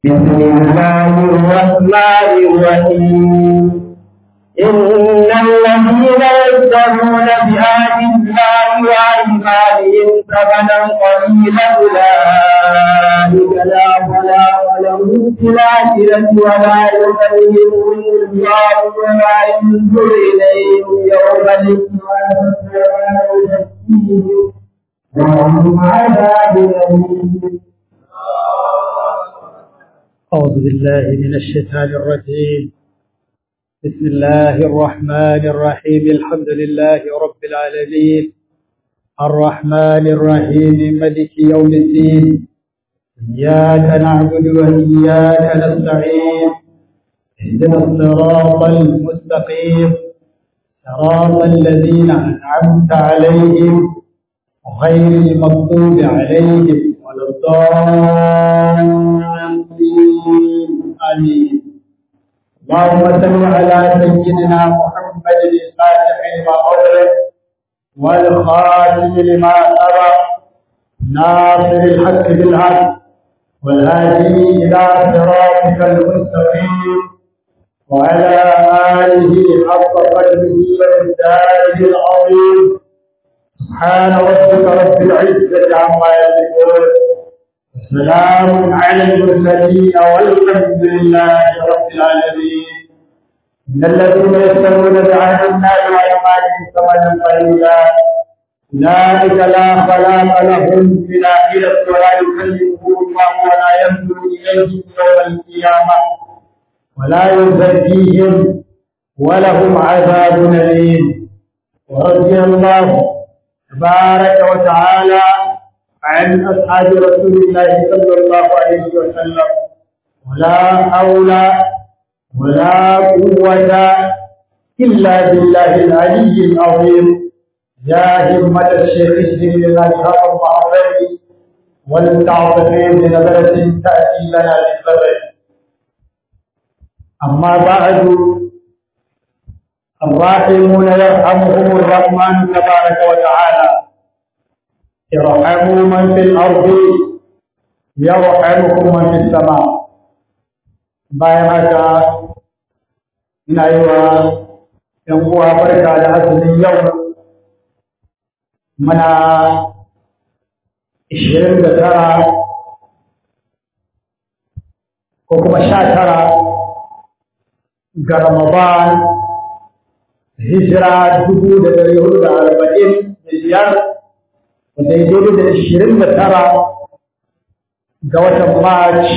بسم الله الرحمن الرحيم إن الذين يشترون بآيات الله وأيمانهم ثمنا قليلا أولئك لا خلاق لهم في الآخرة ولا يكلمهم الله ولا ينظر إليهم يوم القيامة ولا يزكيهم وهم عذاب أليم. أعوذ بالله من الشيطان الرجيم. بسم الله الرحمن الرحيم. الحمد لله رب العالمين الرحمن الرحيم مالك يوم الدين. إياك نعبد وإياك نستعين. اهدنا الصراط المستقيم صراط الذين أنعمت عليهم غير المغضوب عليهم ولا الضالين. آمين. اللهم صل على سيدنا محمد الفاتح لما أغلق والخاتم لما سبق ناصر الحق بالحق والهادي إلى صراطك المستقيم وعلى آله حق قدره ومقداره العظيم. سبحان ربك رب العزة عما يصفون وسلام على المرسلين والحمد لله رب العالمين. إن الذين يشترون بعهد الله وأيمانهم ثمنا قليلا أولئك لا خلاق لهم في الآخرة ولا يكلمهم الله ولا ينظر إليهم يوم القيامة ولا يزكيهم ولهم عذاب أليم. ورضي الله تبارك وتعالى عن أصحاب رسول الله صلى الله عليه وسلم ولا حول ولا قوة إلا بالله العلي العظيم. يا همة الشيخ اسلم لنا بهذا المحضر والتعظيم بنظرة تأتي لنا بالفضل. أما بعد، الراحمون يرحمهم الرحمن تبارك وتعالى. ارحموا من في الأرض يرحمكم من في السماء. bayan haka ina yi wa ‘yan uwa barka da azumin yau mana 29 ko kuma 19 ga Ramadan hijira 1445 wanda ya daidai da 29 ga watan March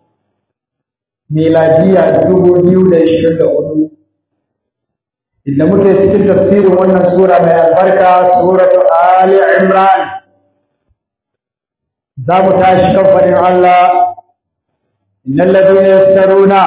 miladiya 2024 inda muke cikin tafsirin wannan sura mai albarka suratu Ali Imran. za mu tashi kan faɗin Allah innal ladina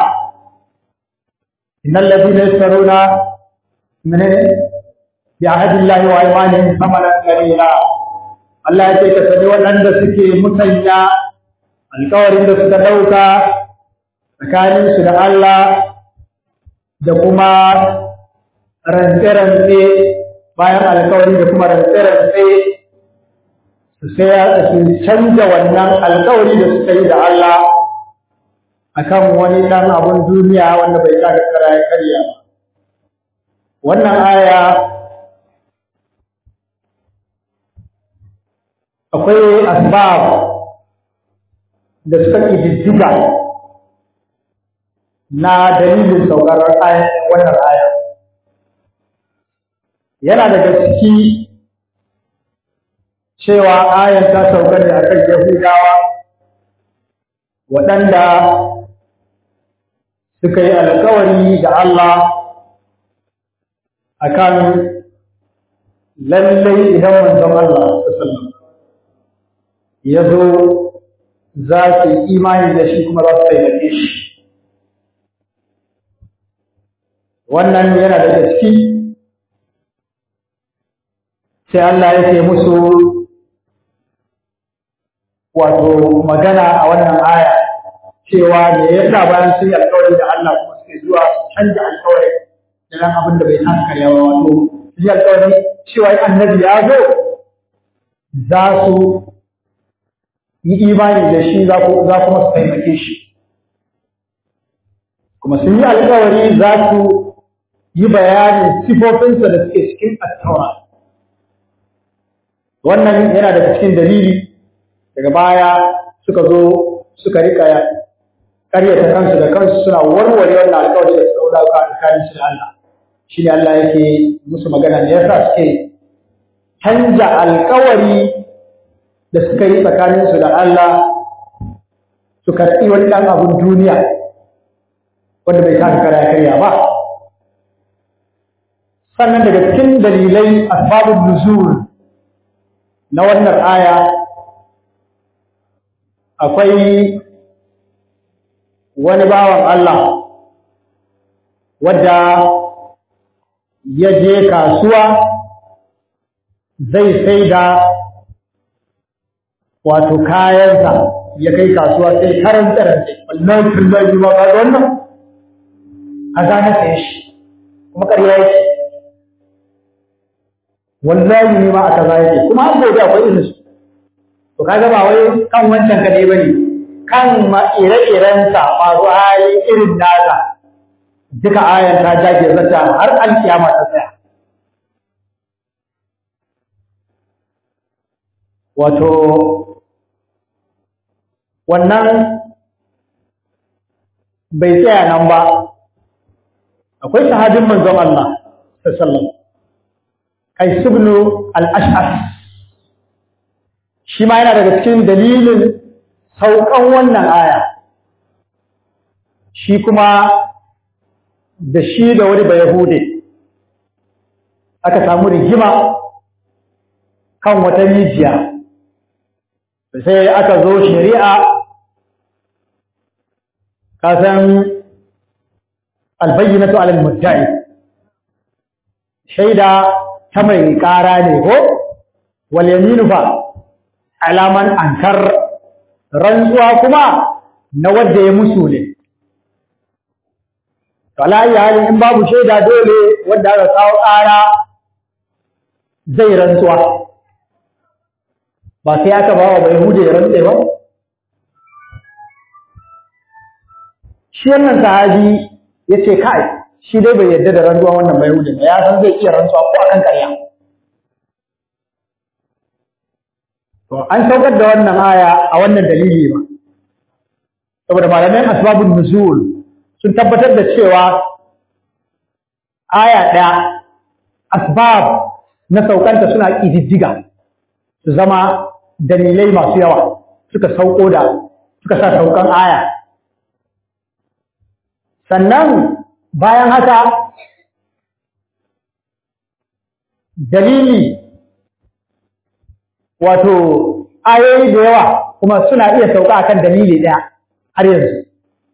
yastaruna min bi'ahdillahi wa aymanihim thamanan qalila. Allah ya ce ka sani waɗanda suke musanya alƙawarin da suka ɗauka tsakaninsu da Allah da kuma rantse-rantse bayan alƙawari da kuma rantse-rantse su canza wannan alƙawari da suka yi da Allah akan wani ɗan abun duniya wanda bai taka kara ya karya ba. Wannan aya akwai asbab da suka ƙididdiga na dalilin saukar wannan aya. Yana daga ciki cewa ayan ta sauka ne akan Yahudawa waɗanda suka yi alƙawari da Allah akan lallai idan manzon Allah sallallahu ya zo za su yi imani da shi kuma za su taimake shi. Wannan yana daga ciki sai Allah ya ce musu wato magana a wannan aya cewa me yasa bayan sun yi alƙawari da Allah kuma suke zuwa su canja alƙawari da nan abin da bai san karya ba. Wato sun yi alƙawari cewa annabi ya zo za su yi imani da shi za kuma su taimake shi. kuma sun yi alƙawari za su yi bayanin sifofinsa da suke cikin at-taura. Wannan yana daga cikin dalili daga baya suka zo suka rika ƙaryata kansu da kansu suna warware wannan alƙawari da suka dauka tsakanin su da Allah. Shine Allah yake musu magana ne yasa suke canja alƙawari da suka yi tsakanin su da Allah su karɓi wani ɗan abun duniya wanda bai taka kara karya ba. Sannan daga cikin dalilai asbabun nuzul na wannan aya akwai wani bawan Allah wadda ya je kasuwa zai sai da wato kayansa ya kai kasuwa sai karanta rance wallahi billahi ma ga wannan kaza na sai shi kuma ƙarya yake wallahi ne ma aka zai kuma an gobe akwai irin su to kaga ba wai kan wancan kadai bane kan ma ire-iren sa masu hali irin nasa duka ayan ta jage zata har alkiyama ta tsaya. Wato wannan bai tsaya nan ba, akwai sahabin manzon Allah sallallahu Qais ibn al-Ash'ath shi ma yana daga cikin dalilin saukan wannan aya, shi kuma da shi da wani Bayahude aka samu rigima kan wata rijiya, sai aka zo shari'a kasan albayyinatu ala al-mudda'i, shaida ta mai ƙara ne ko wal yaminu fa alaman ankar, rantsuwa kuma na wanda ya musu ne. Wala hali in babu shaida dole wanda aka kawo ƙara zai rantsuwa, ba sai aka ba wa Bayahude ya rantse ba. Shi wannan sahabi ya ce kai shi dai bai yarda da rantsuwa wannan Bayahude ba, ya san zai iya rantsuwa ko akan ƙarya. To an saukar da wannan aya a wannan dalili ba, saboda malaman asbabun nuzul sun tabbatar da cewa aya ɗaya asbab na saukanta suna ƙididdiga su zama dalilai masu yawa suka sa saukan aya. Sannan bayan haka dalili wato ayoyi da yawa kuma suna iya sauka akan dalili ɗaya har yanzu.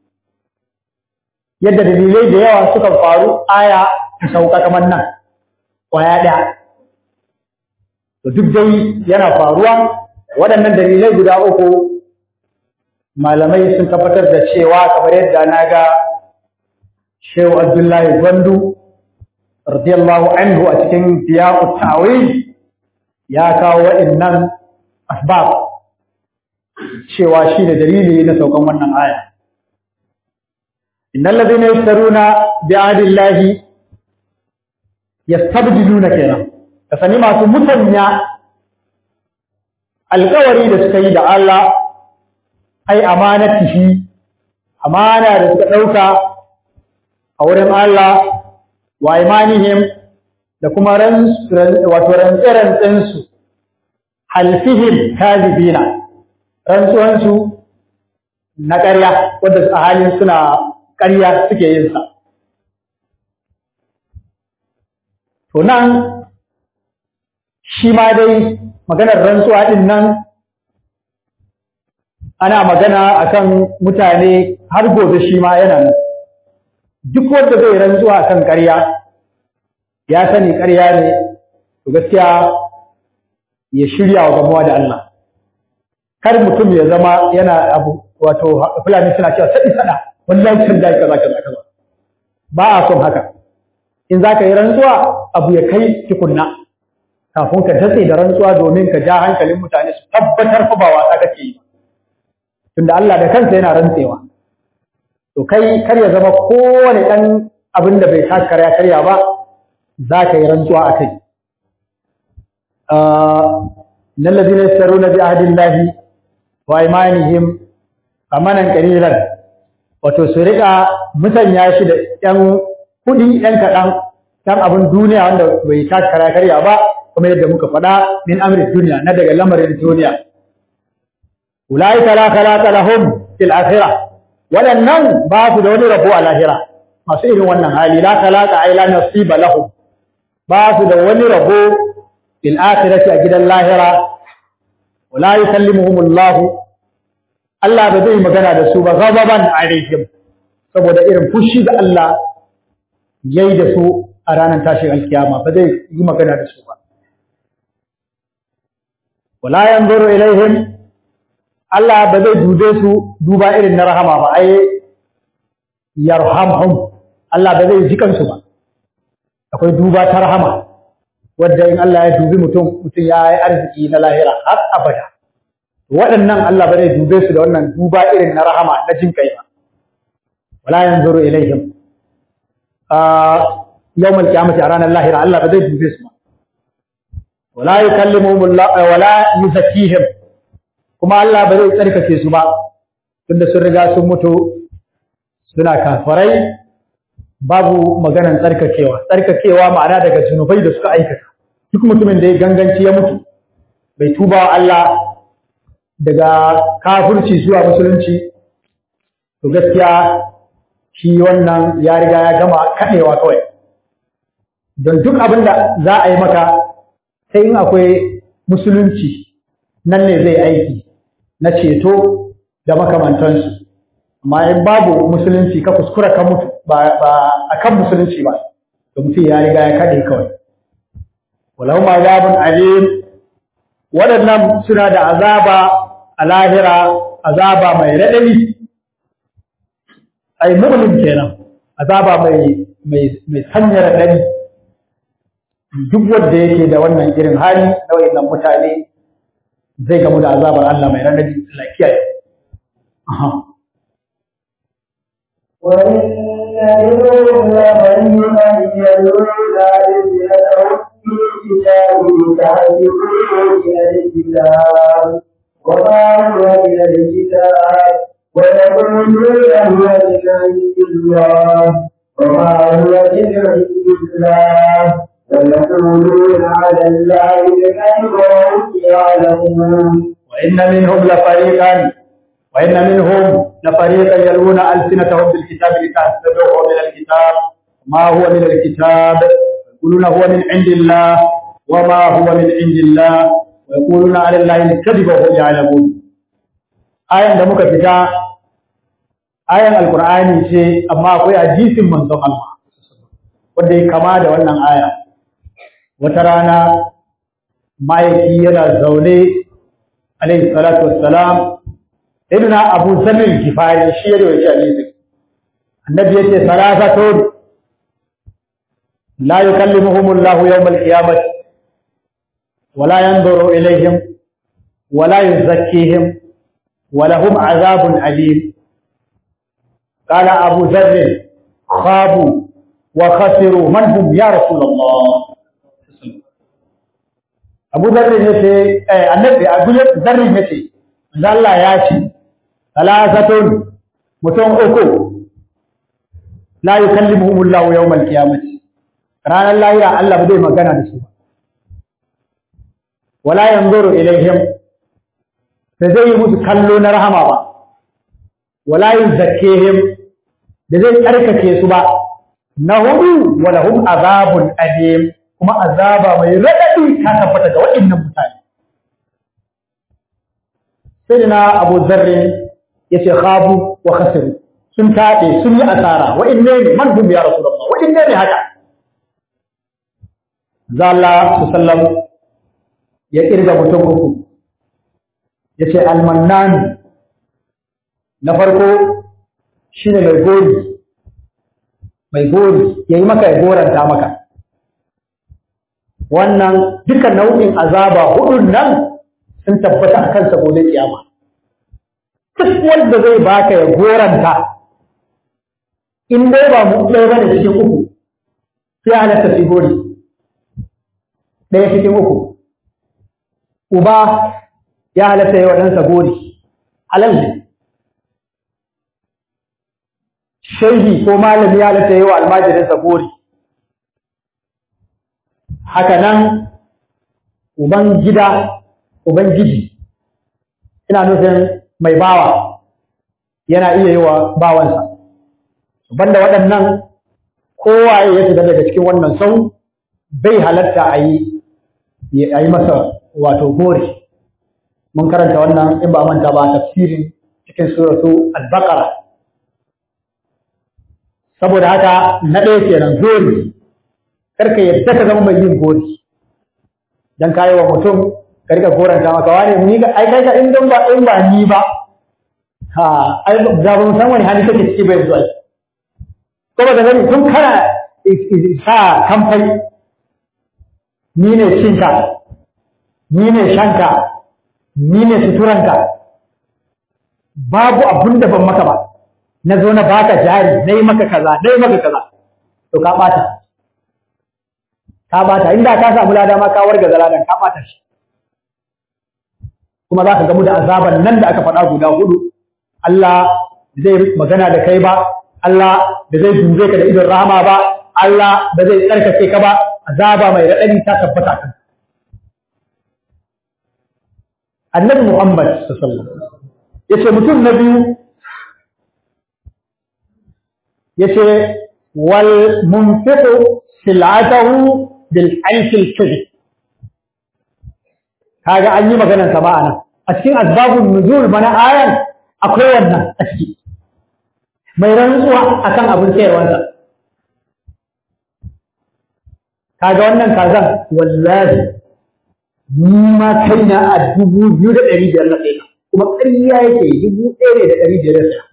Yadda dalilai da yawa suka faru aya ta sauka kamar nan kwaya ɗaya. To duk dai yana faruwa, waɗannan dalilai guda uku malamai sun tabbatar da cewa kamar yadda na ga Shehu Abdullahi Gwandu radiyallahu anhu a cikin Diya'ut Ta'wil ya kawo waɗannan asbab cewa shi da dalili na saukan wannan aya. Innal ladhina yashtaruna bi'adillahi yastabdiluna kenan, ka sani masu mutanya alƙawari da suka yi da Allah, ai amanatihi, amana da suka ɗauka a wurin Allah, wa imanihim da kuma rantse-rantsensu, halfihim kazibina, rantsuwansu na ƙarya, wadda a halin suna ƙarya suke yin sa. To nan shi ma dai maganar rantsuwa ɗin nan ana magana akan mutane har gobe shi ma yana nan. Duk wanda zai rantsuwa akan ƙarya ya sani ƙarya ne, to gaskiya ya shirya wa gamuwa da Allah. Kar mutum ya zama yana abu, wato Fulani suna cewa saɗi saɗa, wallahi can da kaza. Ba a son haka. In za ka yi rantsuwa abu ya kai tukunna kafin ka datse da rantsuwa domin ka ja hankalin mutane su tabbatar fa ba wasa kake yi. Tunda Allah da kansa yana rantsewa. to kai kar ya zama kowane ɗan abin da bai taka karya ba za ka yi rantsuwa a kai. Innal ladina yastaruna bi ahdillahi wa aymanihim amanan qalilan, wato su riƙa musanya shi da ɗan kuɗi ɗan kaɗan, ɗan abin duniya wanda bai taka karya ba, kuma yadda muka faɗa min amri duniya, na daga lamarin duniya. Ulaika la khalaqa lahum fil akhirah, waɗannan ba su da wani rabo a lahira. Masu irin wannan hali la khalaqa ay la nasiba lahum, ba su da wani rabo fil akhirati a gidan lahira. Wala yukallimuhumullahu, Allah ba zai magana da su ba ghadaban alaihim, saboda irin fushi da Allah yayi da su a ranar tashin alkiyama, ba zai yi magana da su ba. Wala yanzuru ilaihim, Allah ba zai dube su duba irin na rahama ba, ai yarhamhum, Allah ba zai jikan su ba. Akwai duba ta rahama wadda in Allah ya dubi mutum ya yi arziki na lahira har abada. Waɗannan Allah ba zai dube su da wannan duba irin na rahama na jin kai ba. Wala yanzuru ilaihim yawmal qiyamati, a ranar lahira Allah ba zai dube su ba. Wala yukallimuhum wala yuzakkihim, kuma Allah ba zai tsarkake su ba, tunda sun riga sun mutu suna kafirai, babu maganan tsarkakewa ma'ana daga zunubai da suka aikata. Duk mutumin da ya ganganci ya mutu bai tuba wa Allah daga kafirci zuwa musulunci, to gaskiya shi wannan ya riga ya gama kaɗewa kawai. Don duk abin da za a yi maka sai in akwai musulunci nan ne zai aiki na ceto da makamantansu, amma in babu musulunci ka kuskura ka mutu ba a kan musulunci ba, da mutum ya riga ya kaɗe kawai. Walahum azabun alim, waɗannan suna da azaba a lahira, azaba mai raɗaɗi, ai mu'min kenan, azaba mai sanya raɗaɗi. Duk wanda yake da wannan irin hali na wayannan mutane zai gamu da azabar Allah mai raɗaɗi, Allah kiyaye. وإن منهم لمن يلون ألسنتهم بالكتاب لتحسبوه من الكتاب وما هو من الكتاب ويقولون هو من عند الله وما هو من عند الله ويقولون على الله الكذب وهم يعلمون. وإن منهم لفريقا يلون ألسنتهم بالكتاب لتحسبوه من الكتاب ما هو من الكتاب يقولون هو من عند الله وما هو من عند الله ويقولون على الله الكذب وهم يعلمون. آية da muka fita ayan alqur'ani ce, amma akwai hadisin manzon Allah wanda ya kama da wannan aya. Wata rana ma'aiki yana zaune alaihi salatu wassalam, Ibna Abu Zamil Gifari shi ya rawaita hadisi. Annabi yace salasatun la yukallimuhum Allah yawm al-qiyamah wa la yanzuru ilayhim wa la yuzakkihim wa lahum azabun alim. Qala Abu Dharr khabu wa khasiru man hum ya Rasulullah. Abu Dharr yace Annabi Abu Dharr yace Allah ya ce salasatun mutum uku la yukallimuhum Allah yawm al-qiyamah, ranar lahira Allah bai magana da su, wala yanzuru ilaihim, da zai yi musu kallo na rahama ba, wala yuzakkihim, da zai tsarkake su ba. Na hudu walahum azabun alim, kuma azaba mai radadi ta tabbata ga waɗannan mutane. Sayyidina Abu Dharr yace khabu wa khasiru, sun taɗe sun yi asara. Wa inne ne man hum ya Rasulullah, wa inne ne haka. Zalla sallam ya kirga mutum uku, yace almannan na farko shine mai gori yayi maka ya goranta maka. Wannan dukkan nau'in azaba hudun nan sun tabbata akan sa gobe kiyama. Duk wanda zai baka ya goranta in dai ba mu ɗaya bane cikin uku sai halatta su gori ɗaya cikin uku uba ya halatta yi wa ɗansa gori halal ne shehi ko malami ya halatta yi wa almajirinsa gori haka nan uban giji ina nufin mai bawa yana iya yi wa bawansa banda waɗannan kowaye ya shiga daga cikin wannan sau bai halatta a yi masa wato gori mun karanta wannan in ba manta ba tafsirin cikin suratu al-baqara saboda haka na ɗaya kenan gori karka yadda ka zama mai yin gori dan kayi wa mutum ka rika goranta maka wani ni ga ai kai ka in ba ni ba ha ai da ban san wani hali kake ciki bai zuwa ko ba da gani tun kana sa kamfai ni ne cinka ni ne shanka ni ne suturanka babu abun da ban maka ba na zo na baka jari nayi maka kaza to ka bata inda ka samu lada ma ka warga zaladan ka bata shi kuma za ka gamu da azaban nan da aka faɗa guda hudu Allah zai magana da kai ba Allah da zai dube ka da idon rahama ba Allah da zai tsarkake ka ba azaba mai raɗaɗi ta tabbata kan Annabi Muhammad sallallahu alaihi wasallam yace mutum na biyu yace wal munfiqu sil'atahu bil alfil kadhib kaga an yi maganar sa ba anan a cikin asbabun nuzul bana ayan akwai wannan a ciki mai rantsuwa akan abin sayarwarsa kaga wannan kazan wallahi ni ma kaina a 2,500 na kai kuma ƙarya yake 1,500 sai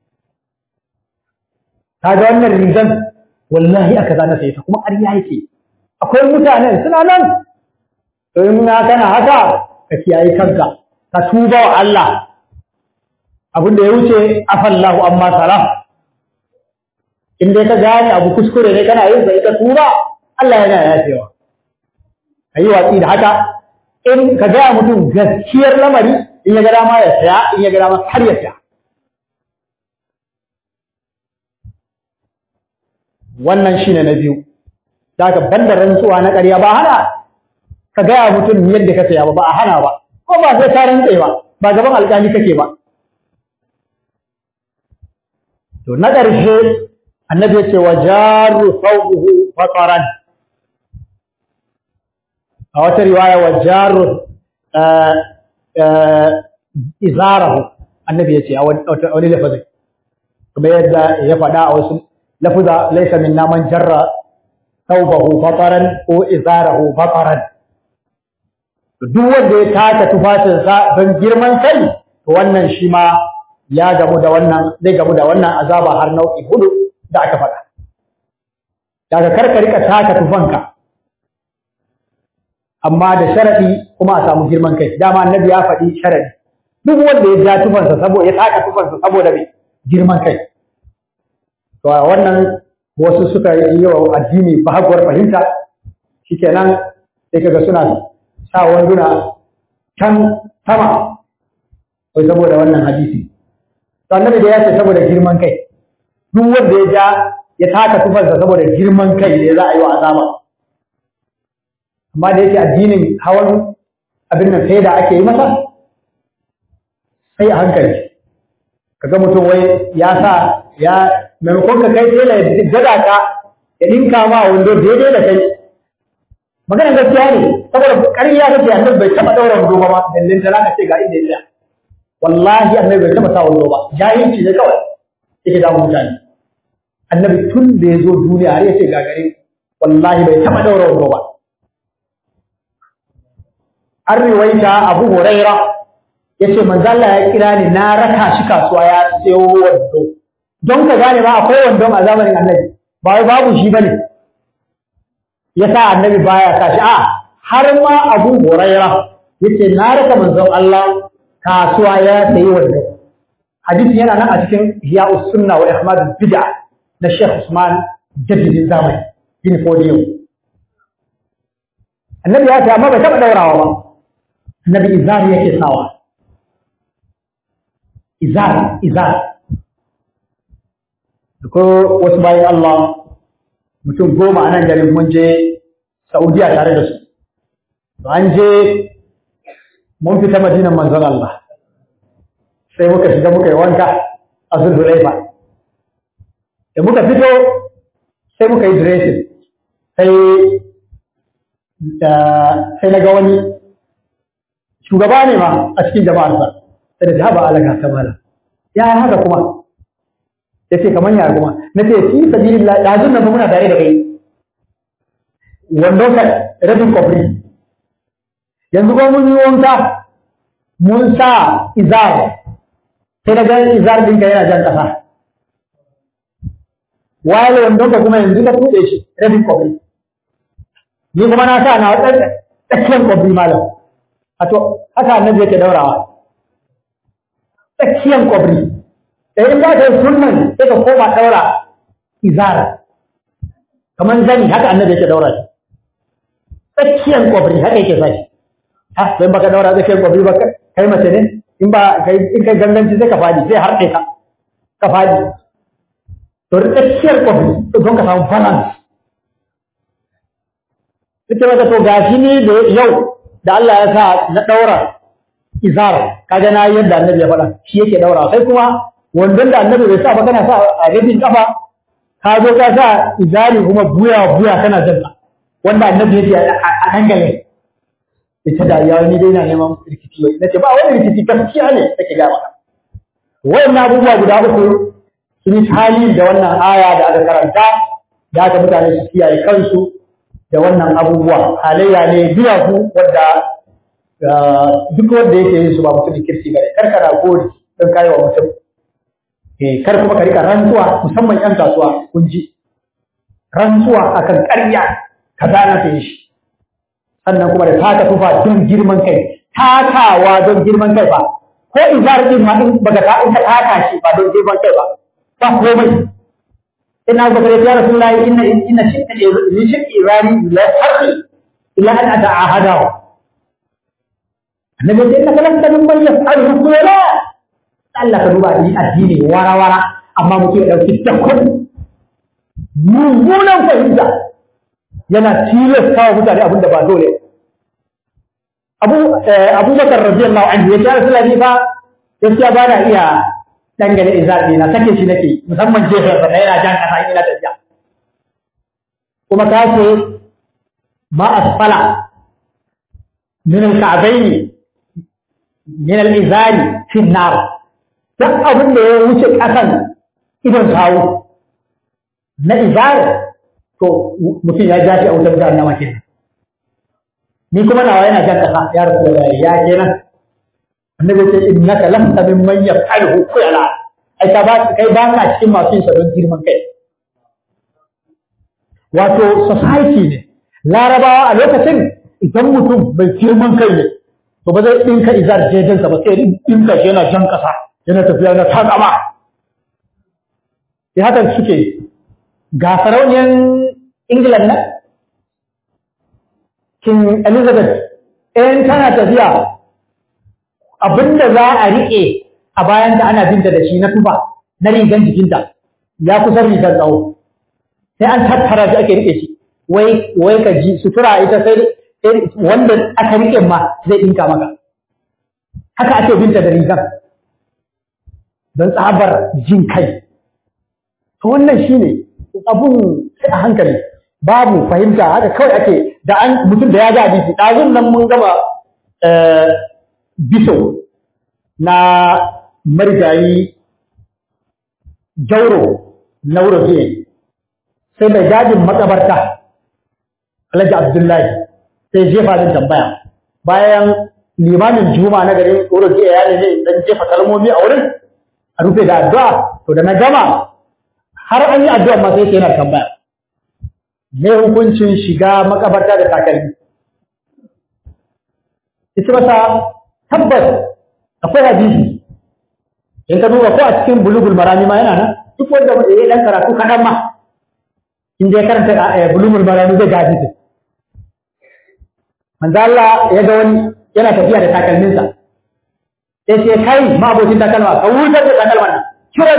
kaga wannan rizan wallahi aka zana sai ta kuma ƙarya yake akwai mutanen suna nan to in na kana haka ka kiyaye kanka ka tuba wa Allah abin da ya wuce afallahu amma salam in dai ka gane abu kuskure ne kana yin sai ka tuba Allah yana yafewa ayi watsi da haka in ka ga mutum gaskiyar lamari in ya ga dama ya saya in ya ga dama har ya saya wannan shine na biyu daga banda rantsuwa na ƙarya ba hana ka gaya mutum yadda ka saya ba a hana ba ko ba sai ka rantsa ba gaban alƙali kake ba to na ƙarshe annabi ya ce wa jaru thawbuhu faqaran a wata riwaya wa jaru izarahu annabi ya ce a wani lafazi kuma yadda ya faɗa a wasu lafuza laysa minna man jarra thawbahu faqaran ko izarahu faqaran duk wanda ya taka tufafinsa don girman kai to wannan shi ma ya gamu da wannan zai gamu da wannan azaba har nau'i hudu da aka faɗa daga karka rika taka tufanka amma da sharadi kuma a samu girman kai dama annabi ya faɗi sharadi duk wanda ya ja tufansa saboda ya taka tufansa saboda mai girman kai to wannan wasu suka yi wa addini bahaguwar fahimta shikenan sai kaga suna sa wanduna can sama wai saboda wannan hadisi to annabi da ya ce saboda girman kai duk wanda ya ja ya taka tufarsa saboda girman kai ne za a yi wa azaba amma da yake addinin hawan abin nan sai da ake yi masa sai a hankali kaga mutum wai ya sa ya maimakon ka kai tela ya gada ka ya dinka ma wando daidai da kai maganar gaskiya ne saboda ƙarya kake annabi bai taba daura wando ba dallin da zaka ce ga inda yake wallahi annabi bai taba sa wando ba jahilci ne kawai yake da mutane annabi tun da ya zo duniya har ya ce ga gare wallahi bai taba daura wando ba an riwaita Abu Huraira yace manzo Allah ya kira ni na raka shi kasuwa ya sayo wando don ka gane ba akwai wandon a zamanin annabi ba wai babu shi bane yasa annabi baya kashi har ma Abu Huraira yace na raka manzon Allah kasuwa ya sayi wando hadisi yana nan a cikin Hiya'us Sunna wa Ihmadul Bid'ah na Sheikh Usman jaddidin zamani bin Fodiyo. Annabi ya ce amma bai taɓa ɗaurawa ba, annabi izar yake sawa. Izar. Ko wasu bayan Allah mutum 10 a nan garin mun je Saudiya tare da su. An je mun fita Madinan manzon Allah. Sai muka shiga muka yi wanka a Zulhulaifa. Da muka fito sai muka yi dressing. Sai na ga wani shugaba ne ma a cikin jama'arsa. Sai da jaba alaka kamala. Ya haka kuma. Yace kaman ya kuma. Nace fi sabilillah dazun nan muna tare da kai. Wando ka rabin kofri. Yanzu ko mun yi wanka mun sa izar. Sai daga izar din ka yana jan kasa. Waye wando ka kuma yanzu ka tuɗe shi rabin kofri. Ni kuma na sa na tsakiyar kofri malam. Ato haka annabi yake daurawa. Tsakiyar kofri. Da in za ka yi sunnan sai ka koma daura izar. Kamar zani haka annabi yake daura shi. Tsakiyar kofri haka yake sa shi. Ha sai baka daura tsakiyar kofri ba kai mace ne in kai ganganci sai ka fadi sai harɗe ka fadi. To tsakiyar kofri don ka samu balance. Ita maka to gashi ne da yau da Allah ya sa na daura izar kaga na yadda annabi ya faɗa shi yake daura sai kuma wandon da annabi bai sa ba kana sa a rabin kafa ka zo ka sa izari kuma buya kana janna wanda annabi yake a dangale ita da yawa ni dai na neman rikici wai nace ba wani rikici gaskiya ne take ga maka wayannan abubuwa guda uku sun yi hali da wannan aya da aka karanta da aka mutane su kiyaye kansu da wannan abubuwa halayya ne biya ku wanda duk wanda yake yin su ba mutum kirki bane karkara gori don kai wa mutum kar kuma ka rika rantsuwa musamman yan kasuwa kun ji rantsuwa akan ƙarya kaza na sai shi sannan kuma da taka tufa don girman kai takawa don girman kai ba ko izar din ma in baka ta in ka taka shi ba don girman kai ba komai ina ga bare ya rasulullahi inna shirka li shirki irani la harri illa an ata'ahada annabi sai ka kalanta min bayyana al-hukula Allah ka duba ni addini wara amma muke dauki dakkun mummunan fahimta yana tilasta wa mutane abinda ba dole Abu Bakar radiyallahu anhu ya ce Rasulullahi fa gaskiya ba na iya dangane izabi na sake shi nake musamman jefar sa yana jan kasa ina tafiya kuma ka ce ma asfala min al-ka'bayn min al-izari fi an-nar duk abin da ya wuce kasan idan sawu na izar to mutum ya jashi a wutar jahannama kenan ni kuma nawa yana jan kasa ya Rasulullahi ya kenan annabi ce innaka lasta mimman yaf'aluhu qala ai ka ba kai ba ka cikin masu yin don girman kai wato society ne larabawa a lokacin idan mutum bai girman kai ne to ba zai dinka izar jejin sa ba sai dinka shi yana jan kasa yana tafiya na takama ya haka suke ga sarauniyan England na King Elizabeth in tana tafiya abinda za a riƙe a bayanta ana binta da shi na tufa na rigan jikinta ya kusan rigar tsawo sai an tattara shi ake riƙe shi wai ka ji sutura ita sai wanda aka riƙe ma zai ɗinka maka haka ake binta da rigar don tsabar jin kai to wannan shine abun sai a hankali babu fahimta haka kawai ake da an mutum da ya ga hadisi ɗazun nan mun gama biso na marigayi jauro na wurin sai mai gadin makabarta Alhaji Abdullahi sai jefa din tambaya bayan limamin juma na garin wurin ya ne dan jefa kalmomi a wurin a rufe da addu'a to da na gama har an yi addu'a ma sai yana tambaya me hukuncin shiga makabarta da takalmi ita masa tabbas akwai hadisi in ka duba ko a cikin bulugul marami ma yana nan duk wanda ya yi dan karatu kadan ma in dai karanta bulumul marami zai ga hadisi manzo Allah ya ga wani yana tafiya da takalminsa sai ce kai ma abokin takalma ka wutar da takalman nan cire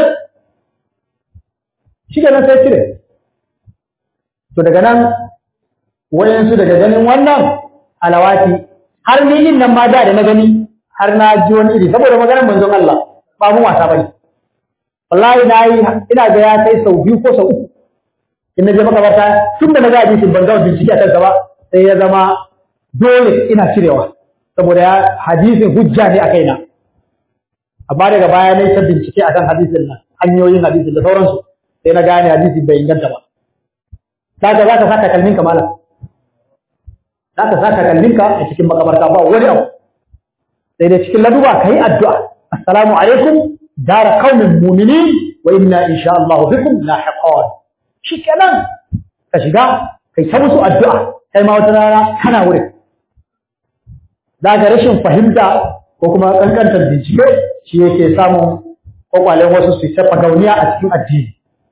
shi da nan sai cire to daga nan wayansu daga ganin wannan alawati har ni din nan ma da na gani har na ji wani iri saboda maganar manzon Allah ba mu wasa bane wallahi ina ga ya kai sau 2 ko sau 3 in na je makabarta tun da na ga hadisin ban ga bincike a kansa ba sai ya zama dole ina cirewa saboda hadisin hujja ne a kaina amma daga baya ne ta bincike akan hadisin nan hanyoyin hadisin da sauransu sai na gane hadisin bai inganta ba kaga za ka saka kalmin ka malam za ka saka kalmin ka a cikin makabarta ba wani abu sai dai cikin laduba kai addu'a assalamu alaikum dara qaumin mu'minin wa inna insha Allah bikum lahiqun shikenan ka shiga kai ta musu addu'a kai ma wata rana kana wurin daga rashin fahimta ko kuma kankantar bincike shi yake samun kwakwalen wasu su tafa gauniya a cikin addini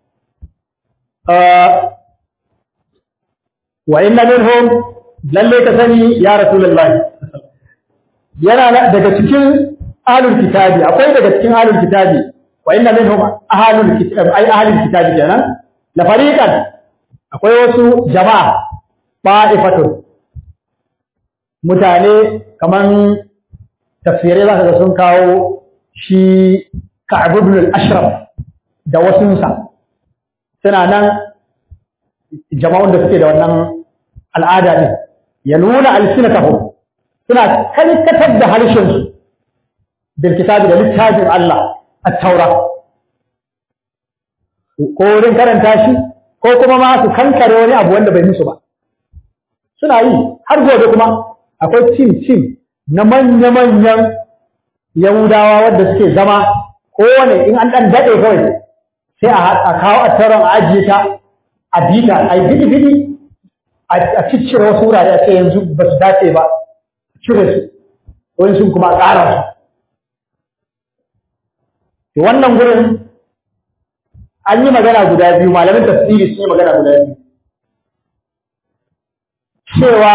wa inna minhum lalle ka sani ya rasulullahi yana daga cikin ahlul kitabi akwai daga cikin ahlul kitabi wa inna minhum ahlul kitabi ay ahlul kitabi kenan la fariqan akwai wasu jama'a ba'ifatun mutane kaman tafsirai za ka ga sun kawo shi Ka'ab ibn al-Ashraf da wasunsa suna nan jama'un da suke da wannan al'ada ne ya nuna alsinatahum suna kalkatar da harshen su bil kitabi da littafin Allah at-taura ko wurin karanta shi ko kuma ma su kankare wani abu wanda bai musu ba suna yi har gobe kuma akwai cin na manya-manyan Yahudawa wadda suke zama kowane in an ɗan daɗe kawai sai a kawo a taron a ajiye ta a bita a yi bidi-bidi a ciccire wasu wurare a ce yanzu ba su dace ba cire su wani sun kuma ƙara su wannan gurin an yi magana guda biyu malamin tafsiri sun yi magana guda biyu cewa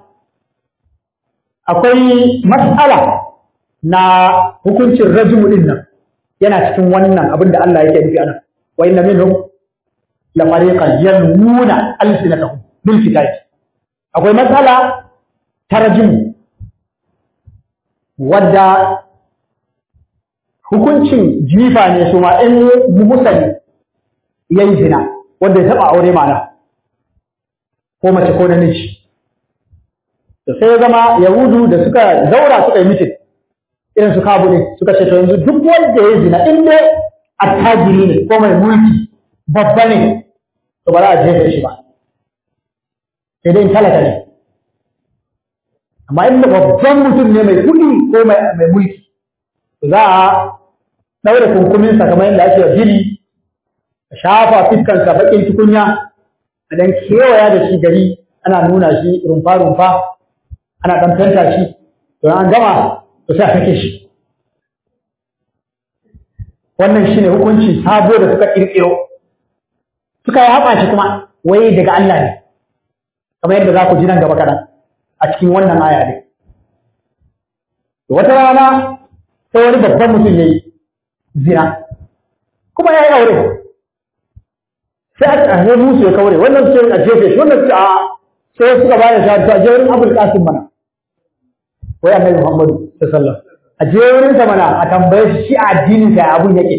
akwai mas'ala na hukuncin rajmu din nan yana cikin wannan abin da Allah yake nufi anan wa inna minhum la fariqan yalmuna alsinatahum bil kitabi akwai mas'ala ta rajmu wadda hukuncin jifa ne su ma in musali yayin zina wanda ya taba aure mana ko mace ko namiji to sai zama yahudu da suka zaura suka yi mitin irin su kabu ne suka ce to yanzu duk wanda ya zina in dai attajiri ne ko mai mulki babba ne to ba za a jefe shi ba sai dai talaka ne amma in babban mutum ne mai kuɗi ko mai mulki to za a ɗaure kunkuminsa kamar yadda ake jiri a shafa fiskansa baƙin tukunya a dan kewaya da shi gari ana nuna shi rumfa-rumfa ana ɗan fenta shi don an gama to sai a sake shi wannan shine hukunci sabo da suka ƙirƙiro suka yi haɓa shi kuma wai daga Allah ne kamar yadda za ku ji nan gaba kaɗan a cikin wannan aya ne wata rana sai wani babban mutum ya yi zina kuma ya yi aure sai a tsaye musu ya kaure wannan sai a jefe shi wannan sai a sai suka bayar da ta je wurin Abul Qasim mana wai Annabi Muhammadu sallallahu alaihi wasallam a je wurin sa mana a tambaye shi a addinin sa abun yake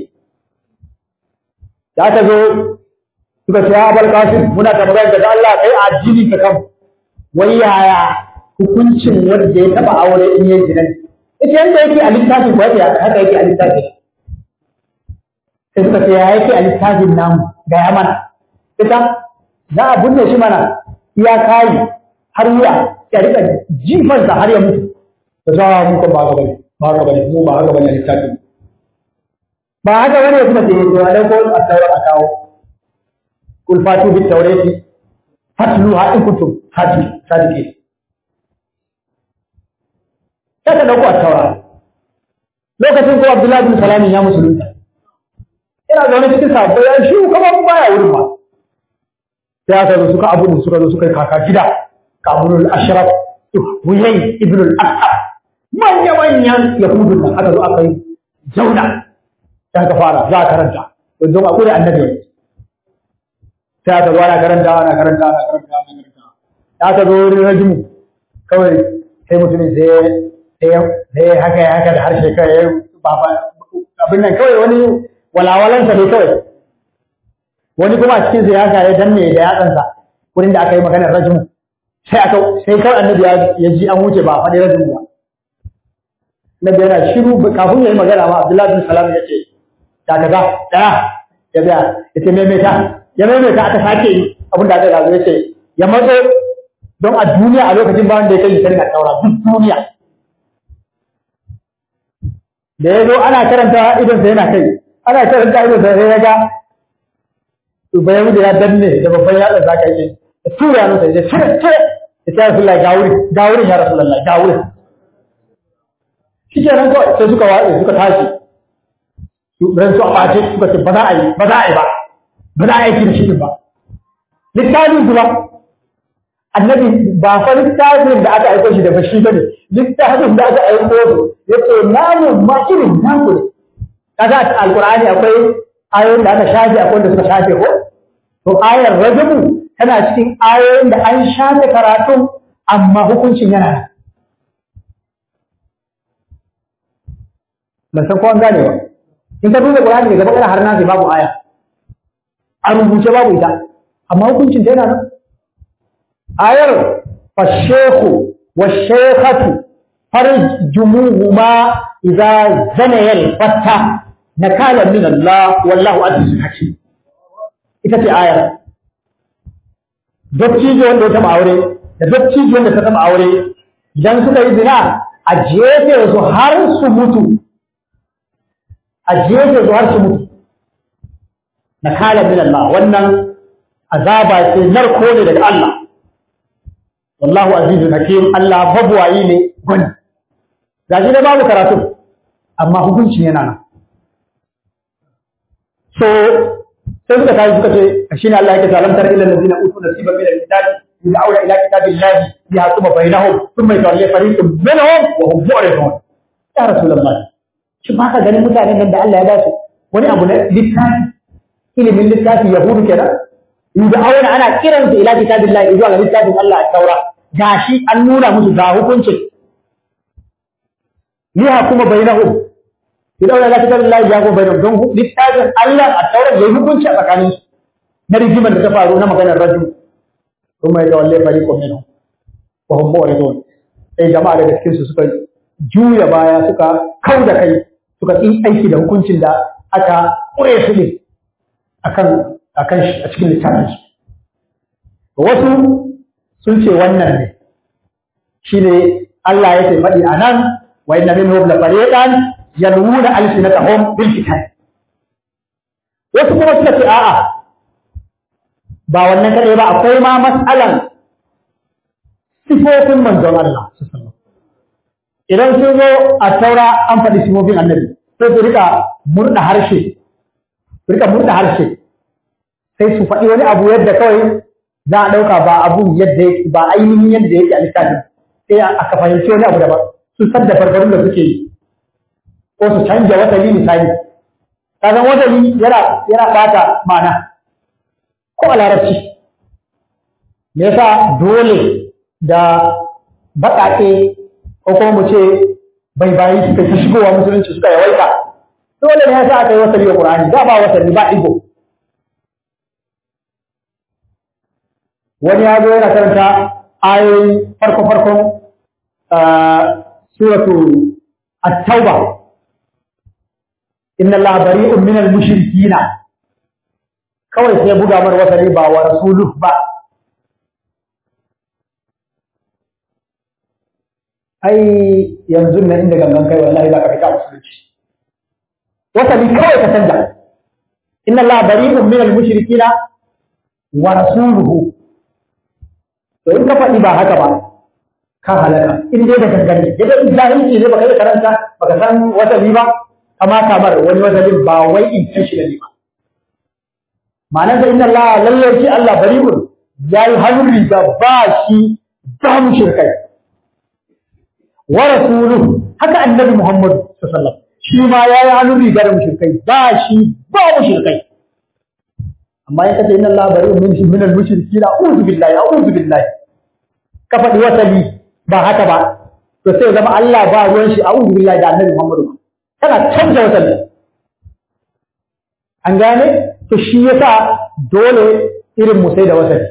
da ta zo suka ce ya Abul Qasim muna tambayar da Allah kai a addinin ka kam wai yaya hukuncin wanda ya taba aure in yayi zina ita yanda yake a littafin ko haka yake a littafin sai suka ce ya yake a littafin namu ga ya mana ita za a binne shi mana ya kayi har wuya ya rika jifansa har ya mutu da za a muka ba haka bane mu ba haka bane littafin ba haka bane kuma sai ya zo da ko a tawar a kawo kul fatu bit tawrati fatluha in kuntum sadiqin sai ka dauko a tawara lokacin ko Abdullahi bin Salam ya musulunta yana zaune cikin sabbai ya shi kuma baya wurin ba sai aka zo suka abu suka zo suka kaka gida kabulul ashraf huyay ibn al-asad manyan yahudun nan aka zo aka yi zauna sai aka fara za a karanta don a kure annabi sai aka zo ana karanta ya aka zo wurin rajimu kawai sai mutumin sai haka da harshe kai abin nan kawai wani walawalansa ne kawai wani kuma a cikin siyasa ya danne da yatsansa wurin da aka yi maganar rajimu sai kawai annabi ya ji an wuce ba a faɗi rajimu ba nabi yana shiru kafin ya yi magana ma abdullahi bin salam ya ce ta kaza ɗaya ya biya ya ce maimaita aka sake yi abin da aka gazo ya ce ya matso don a duniya a lokacin ba wanda ya kai sai na taura duk duniya da ya zo ana karanta idon sa yana kai ana karanta idon sa sai ya ga bayan da ya danne da babban yatsa za ka yi ya tura masa ya ce ya ce Rasulullah ga wurin ya Rasulullah ga wurin shi ke nan kawai sai suka watsa suka tashi ran su a ɓace suka ce ba za a yi ba za a yi da shi ba littafin su ba annabi ba fa littafin da aka aiko shi da bashi bane littafin da aka aiko su yace namu ma irin namu ne kaga alqur'ani akwai ayoyin da aka shafe akwai wanda suka shafe ko to ayar rajabu tana cikin ayoyin da an shafe karatun amma hukuncin yana nan ban san ko an gane ba in ka duba qur'ani daga bakara har nasi babu aya a rubuce babu ita amma hukuncin ta yana nan ayar fashehu wa shekhatu farjumuhuma idza zanayal fatta nakala min Allah wallahu azizun hakim ita ce ayar dattijo wanda ya taba aure da dattijo wanda ta taba aure idan suka yi zina a jefe su har su mutu nakala min Allah wannan azaba ce narko ne daga Allah wallahu azizun hakim Allah babuwayi ne gwani gashi da babu karatu amma hukunci yana nan so sai suka tashi suka ce shine Allah yake talantar ila allazina utu nasiban min al-kitab yud'auna ila kitabillahi yahkuma bainahum thumma yatawalla fariqun minhum wa hum mu'ridun ya rasulullah shi ba ka ganin mutanen nan da Allah ya ba su wani abu na littafi ilimin littafi yahudu kenan yud'auna ana kiransu ila kitabillahi zuwa ga littafin Allah a taura gashi an nuna musu ga hukuncin liha kuma bainahum idan wala kitabillahi ya go bainahum don littafin Allah a taura yayi hukunci a tsakanin na rigimar da ta faru na maganar rajul kuma ya tawalle fariqun minhum wa hum mu'ridun sai jama'a daga cikin su suka juya baya suka kauda kai suka yi aiki da hukuncin da aka kure su ne akan a cikin littafin su wasu sun ce wannan ne shine Allah yake faɗi anan wa inna minhum la fariqan yalwuna alsinatahum bil kitab wasu kuma suka ce a'a ba wannan kadai ba akwai ma mas'alan sifofin manzon Allah idan sun zo a taura an faɗi sifofin annabi sai su rika murda harshe sai su faɗi wani abu yadda kawai za a ɗauka ba abu yadda yake ba ainihin yadda yake a littafin sai aka fahimci wani abu daban su sadda farfarun da suke yi ko su canja wasali misali kasan wasali yana ɓata ma'ana ko a larabci me yasa dole da baƙaƙe ko kuma mu ce bai bayi suka fi shigowa musulunci suka yawaita dole ne yasa aka yi wasali wa Qur'ani da ba wasali ba igo wani ya zo yana karanta ayoyin farko-farkon suratu at-tauba inna allaha bari'un minal mushrikina kawai sai buga mar wasali ba wa rasuluhu ba ai yanzu nan inda gangan kai wallahi za ka fita musulunci wasali kawai ka canja inna allaha bari'un minal mushrikina wa rasuluhu to in ka faɗi ba haka ba ka halaka in dai da gangane idan jahilci ne baka yi karanta baka san wasali ba amma kamar wani wasalin ba wai intentionally ba ma'anar da inna Allah lallai shi Allah bari'un yayi hannun riga ba shi ba mushrikai wa rasuluhu haka annabi Muhammad sallallahu alaihi wasallam shi ma yayi hannun riga da mushrikai ba shi ba mushrikai amma in kace inna Allah bari'un min al-mushrikeena a'udhu billahi ka faɗi wasali ba haka ba to sai zama Allah ba ruwan shi a'udhu billahi da annabi Muhammad kana canza wasali an gane to shi yasa dole irin mu sai da wasali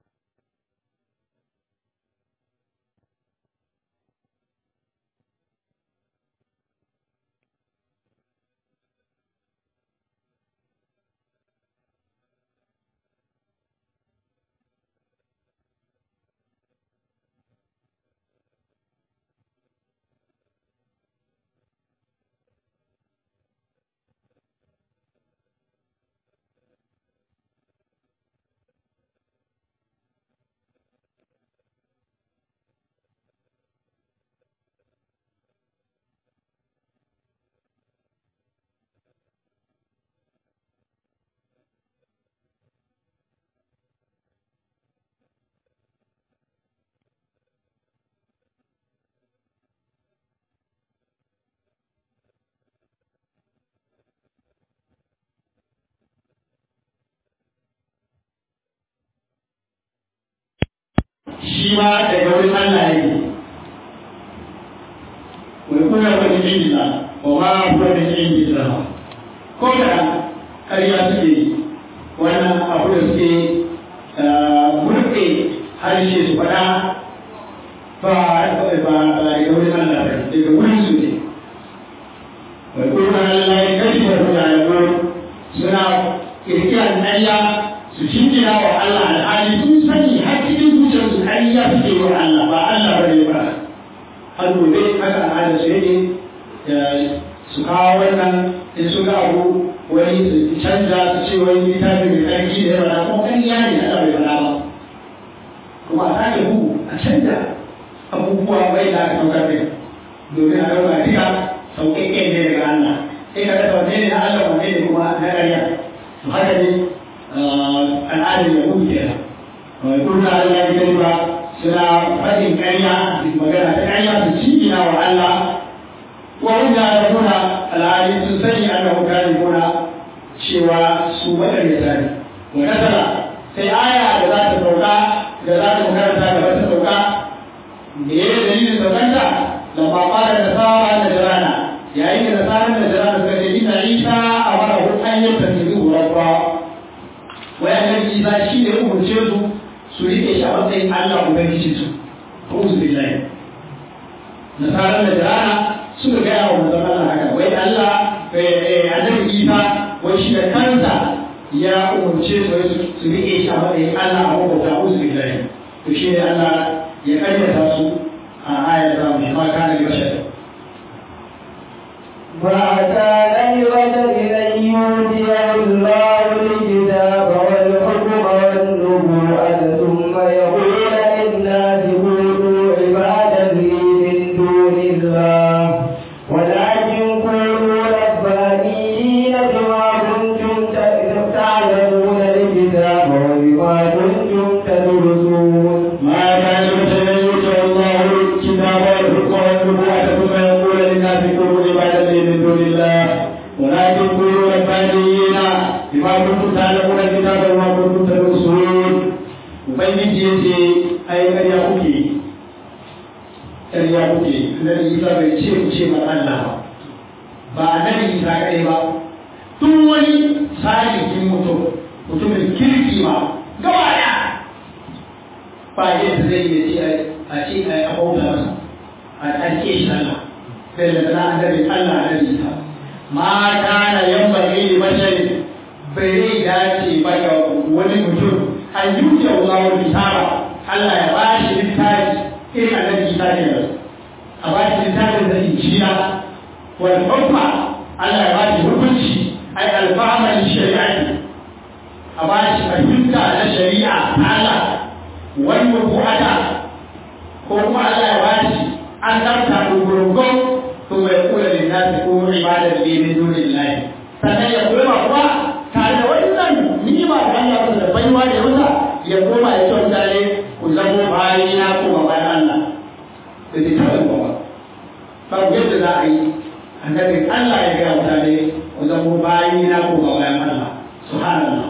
shi ma daga wurin Allah yake wai kuna wani inda wa ma kuwa da inda ko da ƙarya suke wannan abu da suke murɗe harshe su faɗa ba daga wurin Allah ba daga wurin su ne wai kuna Allah ya kashi da mutane suna kirkirar ƙarya su jingina wa Allah al'ali sun sani har cikin zuciyarsu ƙarya suke wa Allah ba Allah ba ne ba har gobe haka al'adar su yake su kawo wannan in su ga abu wani su canza su ce wani littafi mai ƙarfi da yawa ko ƙarya ne Allah bai faɗa ba kuma a sake bugu a canza abubuwa bai da aka saukar da domin a ɗauka duka sauƙaƙƙen ne daga Allah sai ka rasa wanne ne na Allah wanne ne kuma na ƙarya to haka ne al'adar ya kuke kuma Allah ya gani ba suna faɗin ƙarya magana ta ƙarya su cikina wa Allah wa wanda ya kuna al'adun sun sani Allah mutane kuna cewa su waɗanda tare wa nasara sai aya da za ta sauka da za ta makaranta gaba ta sauka da ya yi dalilin saukanta da ba fara da sawa da jarana yayin da nasarar da jarana suka ce ina isa a mara hanyar tafiye rabba wayannan isa shi ne umurce su rike shi a matsayin Allah ubangiji su a'udhu billahi nasarar da jarana suka gaya wa manzon Allah haka wai Allah annabi isa wai shi da kansa ya umurce su rike shi a matsayin Allah a mabauta a'udhu billahi to shi ne Allah ya karyata su a ayar da mu ma kana da bashar ما كان لبشر أن يؤتيه الله الكتاب والحكم والنبوءة ثم يقول للناس كونوا عبادا لي من دون الله ولكن كونوا ربانيين بما كنتم تعلمون الكتاب وبما كنتم تدرسون. ما كان لبشر أن يؤتيه الله الكتاب والحكم والنبوءة ثم يقول للناس كونوا عبادا لي من دون الله ولكن كونوا ربانيين بما كنتم تعلمون الكتاب وما كنتم تدرسون. ubangiji ya ce ai ƙarya kuke annabi isa bai ce ku ce ma Allah ba annabi isa kaɗai ba duk wani salihin mutumin kirki ma gaba ɗaya ba yadda zai yi ce a ce a bauta masa a ɗarke shi Allah bai da sana annabi Allah annabi isa ma kana yanbaghi li basharin bai dace ba ga wani mutum an yuke Allah kitaba Allah ya bashi littafi irin annabi Isa ne a bashi littafin da injila wal hukma Allah ya bashi hukunci ai alfahma shari'a a bashi fahimta na shari'a Allah wal nubuwata ko kuma Allah ya bashi an tsarta gurgurgun to mai kula da nasi ko ibadar da min dunillahi sannan ya kula kuma tare da wannan ni'ima da rantsuwa da yausa ya koma ya ce mutane ku zamo bayi na koma bayan Allah da zai taɓa yi ba babu yadda za a yi annabin Allah ya gaya mutane ku zamo bayi na koma bayan Allah subhanallah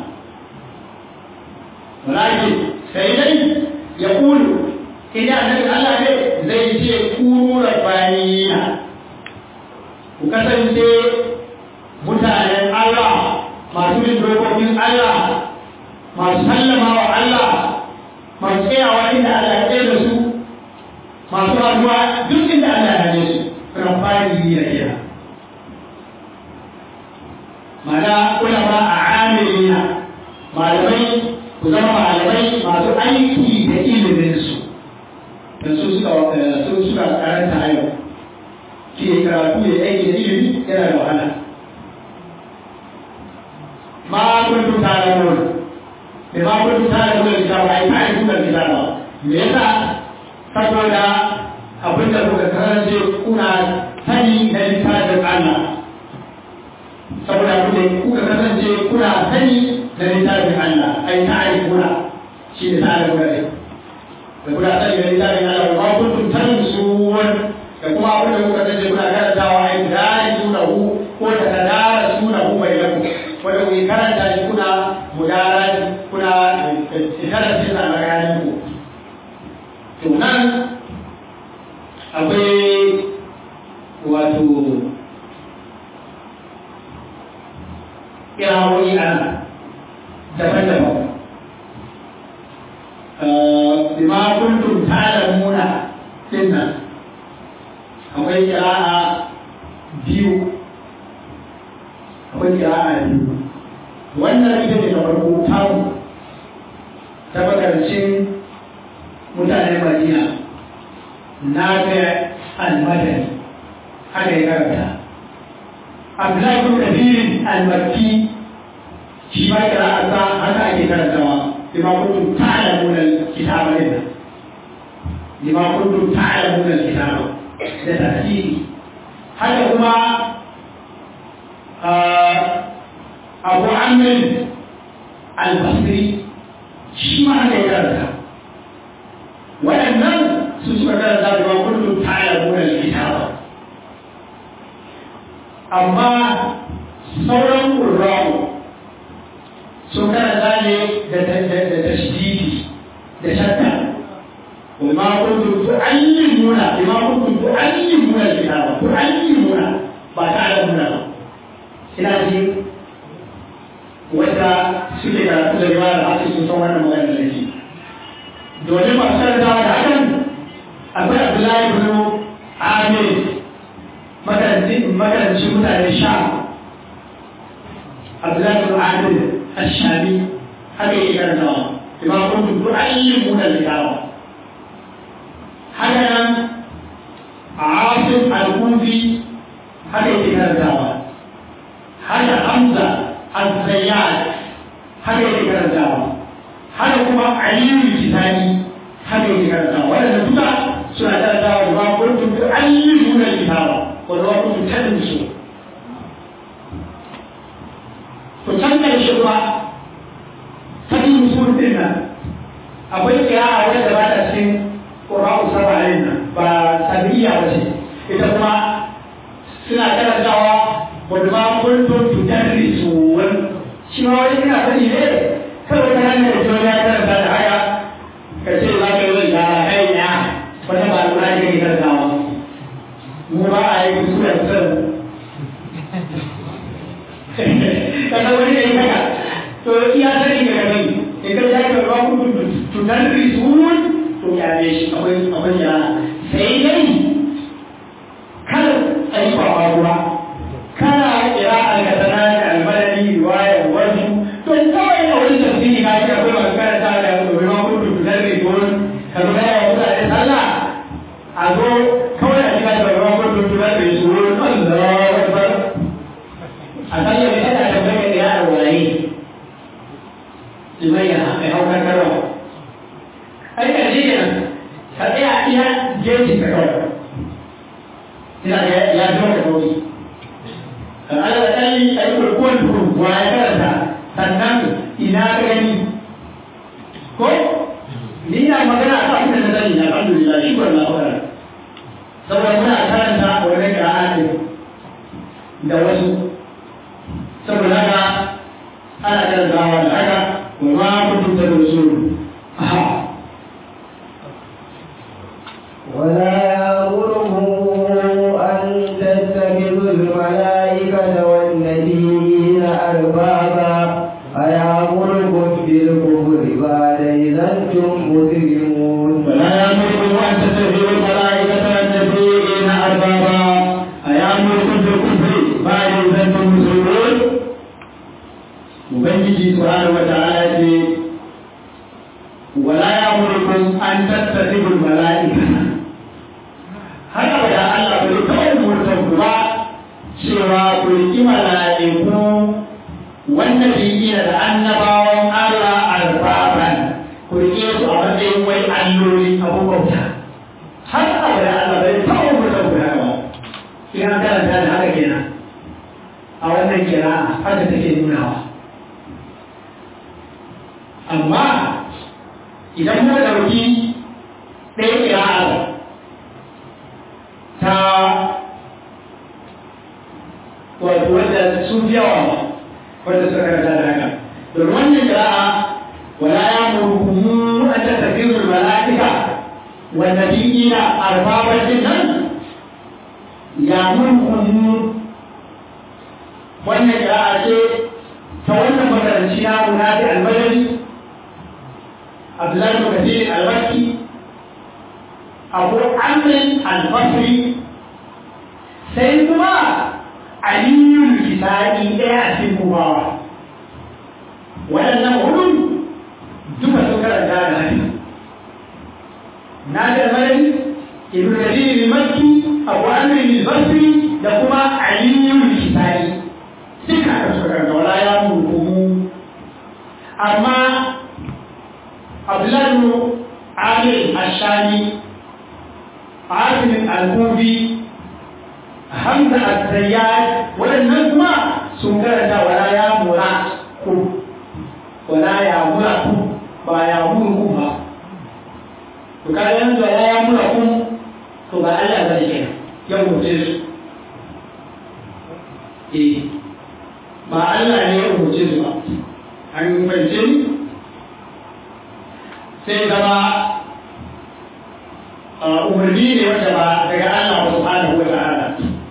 walakin sai dai ya kulu idan annabin Allah ne zai ce kunu rabbaniyina ku kasance mutanen Allah masu bin dokokin Allah masu sallama wa Allah masu tsayawa inda Allah ya tsaye da su masu addu'a duk inda Allah ya ne su rabbaniyina mana ulama a amilina malamai ku zama malamai masu aiki da iliminsu da su suka karanta a yau ke karatu ya aiki da ilimi yana da wahala ma kuntum ta'lamun me ma kuntum ta'lamun da kitaba ai ta'lamun da kitaba me yasa saboda abinda kuka karance kuna sani da littafin Allah saboda kuka kasance kuna sani da littafin Allah ai ta'rifuna shi ne ta'rifuna ne da kuna sani da littafin Allah ba kuntum tansuwan da kuma abin da kuka kasance kuna karantawa ai darisunahu ko da tadarasunahu bainakum wanda ku karanta shi kuna mudarati kuna karanta shi a tsakanin ku to nan akwai wato kirawoyi ana daban-daban bima kuntum ta'lamuna dinnan akwai kira'a biyu wannan ita ce ta farko tamu ta makarcin mutanen Madina na ga al-Madani haka ya karanta Abdullahi bin Kathir al-Makki shi ma kira'arsa haka ake karantawa bima kuntum ta'lamuna al-kitaba lillah bima kuntum ta'lamuna al-kitaba da tafsiri haka kuma Abu Amr al-Basri shi ma haka ya karanta waɗannan su suka karanta bima kuntum ta'lamuna al-kitaba amma sauran ƙurra'u sun karanta ne da tashdidi da shakka وما كنتم تعلمون بما كنتم تعلمون الكتاب تعلمون ما تعلمون ina ji wanda suke karatu da yawa da ake sun san wannan magana da ke domin masu karantawa da hakan akwai Abdullahi ibn Amir makaranci mutane sha Abdullahi ibn Amir ash-Shami haka yake karantawa bima kuntum tu'allimuna al-kitaba haka nan Asim al-Kufi haka yake karantawa haka Hamza al-Zayyad haka yake karantawa haka kuma Aliyu al-Kisani haka yake karantawa wadanda duka suna karantawa da ba kuntum tu'allimuna al-kitaba wa la kuntum tadrusun to can karshe kuma sanin musul din nan akwai kira'a wadda ba ta cikin ƙura'u saba'in nan ba sabiya ba ce ita kuma suna karantawa wadda ma kuntum tudarrisun shi ma wani ina sani ne kawai ta hanyar da ya karanta da haka ka ce za ka yi da kai ya wata ba lura ne ke karantawa mu ba a yi kusurar san kana wani ne haka to iya sani ga kai idan ya ka ba kuntum tudarrisun to ya ne shi akwai ya sai dai kar a yi ba kana kira al-kadana da al-madani riwaya wasu to kawai a wani tafsiri ka ji akwai masu karanta da ruwan kudu da zai don ka zo ya yi da sallah a zo kawai a jika da ruwan kudu da zai so Allahu akbar a sallah ne ana tambayar da yaro waye limayya mai haukar karawa ai ka ji kenan ka tsaya iya jeji ka kawai ina ya zo da kawai ala kalli ai kurkuwan wa ya karanta sannan ina ka gani ko ni na magana a kan da sani na alhamdulillah shi ba na fara saboda muna karanta wannan qira'atin da wasu saboda haka ana karantawa da haka wa ma kuntum tadrusun ولا يأمرهم أن تتخذوا الملائكة والنبيين أربابا أيأمركم بالكفر بعد إذا أنتم مسلمون ولا يأمركم أن تتخذوا الملائكة والنبيين أربابا أيأمركم بالكفر بعد إذا أنتم مسلمون وبنجي سبحانه وتعالى ولا يأمركم أن تتخذوا الملائكة haka da Allah bai kawai mutum ba cewa ku riƙi mala'iku wanda biyiya da annabawan Allah albaban ku riƙe su a matsayin wai alloli abu bauta haka da Allah bai kawai mutum ba ina karanta da haka kenan a wannan kira haka take nunawa amma idan mu ɗauki ɗaya kira'ar ta wato wadda sun fi yawa wadda suka karanta da haka don wannan kira'a wala ya murhumu an ta tafiyar mala'ika wanda bi'ina arbabacin nan ya murhumu wannan kira'a ce ta wannan makaranci na munadi almadani abdullahi bin kasir al-makki abu amrin al-basri sai kuma aliyul kisa'i ɗaya a cikin kubawa waɗannan hudun duka sun karanta da hadi na da malami ibn kasir al-makki abu amrin al-basri da kuma aliyul kisa'i duka da suka karanta wala ya murkumu amma abdullahi bin amir al-shami عاصم الكوفي حمزة الزيات والنجمة سنكرت ولا يامركم ولا يامركم با يامركم وكان ينزل ولا يامركم فبا الله ذلك يوم الجزء ba Allah ne ya rubuce su ba an fahimce ni sai zama umarni ne wanda ba daga Allah subhanahu wa ta'ala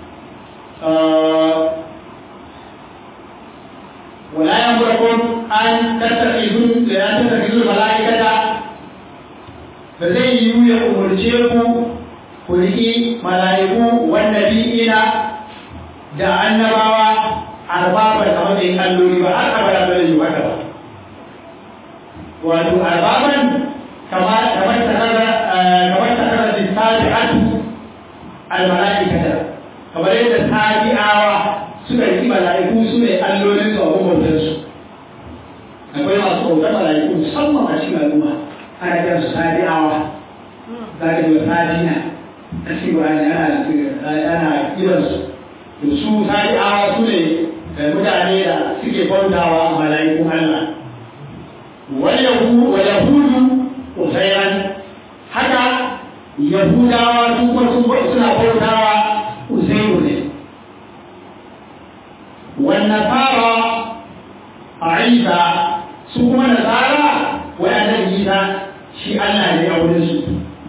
wala yamurakum an tattakhidhu malaikata ba zai yi ya umarce ku riƙi malaiku wan nabiyina da annabawa arbaban a matsayin alloli ba har abada ba zai yi haka ba wato arbaban kamar tabi'atu al-mala'ikata kamar yadda tabi'awa suka yi mala'iku su ne allolin su a bautar su akwai masu bautar mala'iku musamman a cikin al'umma ana kiran su tabi'awa za ka ji wa tabi'ina a cikin wani ana kiran su to su tabi'awa su ne mutane da suke bautawa mala'ikun Allah wal yahudu usairan haka yahudawa su kuma suna bautawa uzairu ne wannan fara a isa su kuma nasara wayannan isa shi Allah ne a wurin su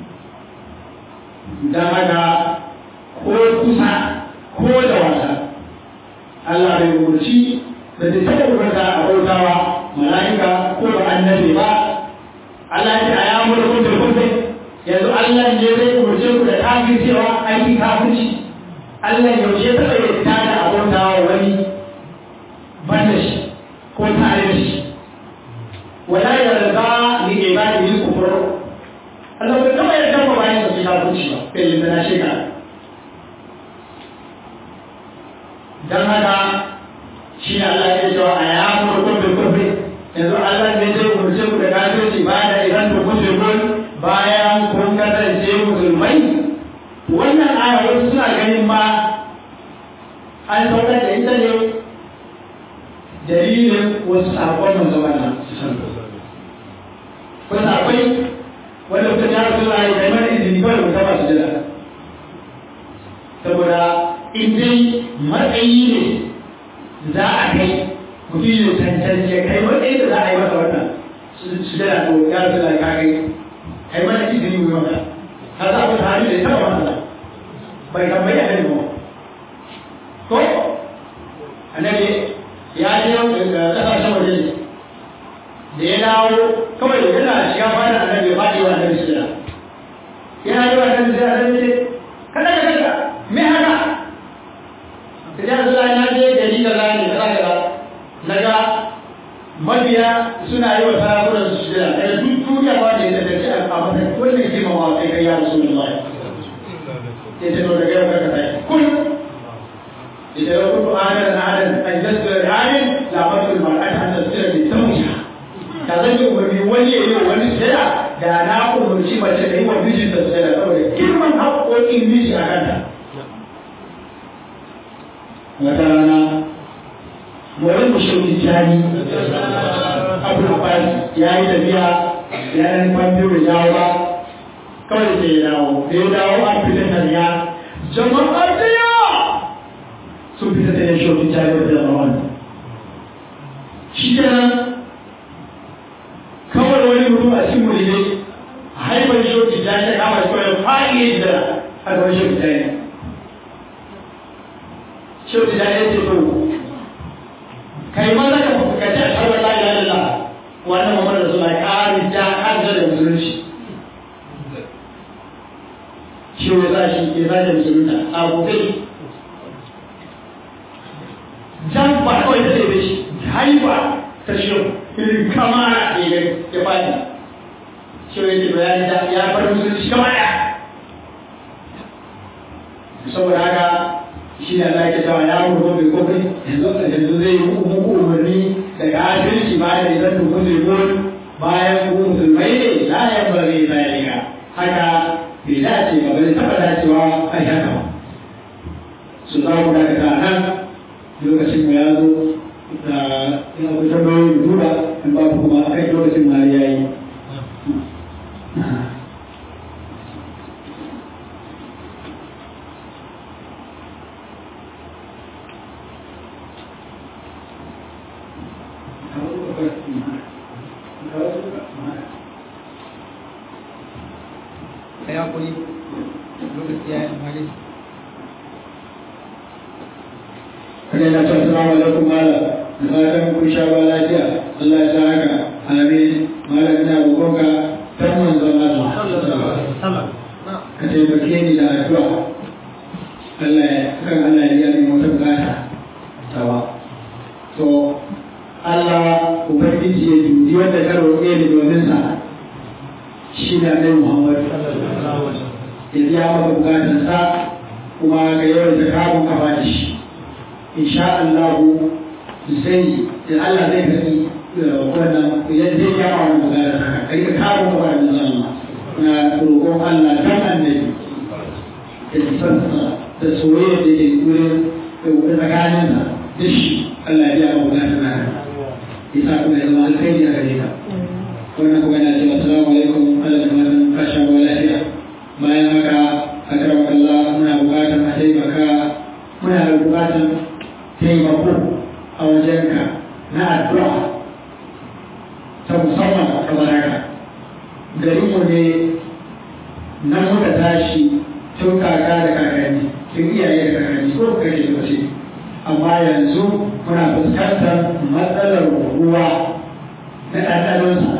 don haka ko kusa ko da wasa Allah bai umarci da zai taɓa umarta a bautawa mala'ika ko ba annabi ba Allah ya ce a yamu da kun da kun yanzu Allah ne zai umarce ku da kafin cewa aiki kafirci Allah yaushe ta bai yarda da abota wa wani banda shi ko tare da shi wala yarda li ibadihi kufur Allah bai taba yarda ba bayan su kafirci ba kai da na shiga dan haka shi Allah ya ce a yamu da kun da yanzu Allah ne zai umarce ku da kafirci ba da idan ku kun bayan kun kasance musulmai wannan aya wasu suna ganin ma an saukar da ita ne dalilin wasu sabon manzon Allah wanda akwai wanda mutum ya rasu na yi kai mana izini kawai mu gama su jira saboda in dai matsayi ne za a kai mutum ya cancanci kai matsayi da za a yi masa wannan su jira ko ya rasu na ka kai mana izini mu maka har za ku tare da taba masa bai tambayi a kan ko annabi ya je kasashen waje ne da ya dawo kawai yana shiga fara annabi ya faɗi wa annabi sujada yana yi wa annabi sujada annabi ce kada ka kada me haka ka ji Allah na je gari da rani da kaza na ga mabiya suna yi wa sarakunan su sujada daga duk duniya ba da ya tafi a matsayin wannan girmama kai kai ya rasu da ya ce to daga yau kaka sai kullum إذا كنت أعلم أن تسبر العالم لابد المرأة أن تسبر بالتوجه كذلك من ولي ونسيا دانا أقول شيء ما تدعي وبيجي تسبر كل من حق إنجليز أكذا وترانا ولم يشوف الثاني أبو العباس يا إدبيا يا نبي رجاوا كل شيء له يدعو أبدا جماعة sun fita da ya shoki jami'ar da rawan shi kenan kawai wani mutum a cikin mulide a haifar shoki jami'ar kama shi kawai fari da a gaban shoki jami'ar shoki jami'ar ce to kai maza ka fuskaci a shabar la'ila da wannan mamar da suna ƙarin da musulunci shi ne za shi ke zaje musulunta a gobe jan ba kawai ta ɗebe shi haifa ta shi irin kamara ne ya faɗi shi wani da bayani da ya fara musulunci kama ɗaya saboda haka shi ne Allah ya cewa ya murgo mai kofi yanzu zai yi muku umarni da kafirci ba da idan ku musulmun bayan ku musulmai ne la ya bari zalika haka bai dace ba bai taɓa dacewa a haka ba su za ku daga nan lokacin mu ya zo da ya fitar da yin duba in ba kuma a kai lokacin ma ya yi saya kuri lokaci ya yi amfani kada na ce assalamu alaikum mala da fatan kun sha ba lafiya Allah ya sa haka amin malam ina roƙonka dan manzon Allah ka taimake ni da addu'a Allah ya yi wata bukata tawa to Allah ubangiji ya dubi wanda ka roƙe ni domin sa shi da Annabi Muhammad ya biya maka bukatun sa kuma ka yawaita kamun kafa da shi insha Allah zai da Allah zai gani wannan yadda zai yawa wannan magana haka kai ka kawo ka wannan Allah na roƙon Allah dan annabi da sansa da soyayya da ke gurin tsakanin sa da shi Allah ya yawa magana na isa kuma ya zama alkhairi a gare ka wannan kuma yana cewa assalamu alaikum Allah da mazan kasha wa lafiya bayan haka akramakallah muna buƙatar a taimaka muna da buƙatar taimako a wajenka na addu'a ta musamman kamar haka garinmu ne na muka tashi tun kaka da kakanni tun iyaye da kakanni ko kake da ce amma yanzu muna fuskantar matsalar ruwa na ɗanɗanonsa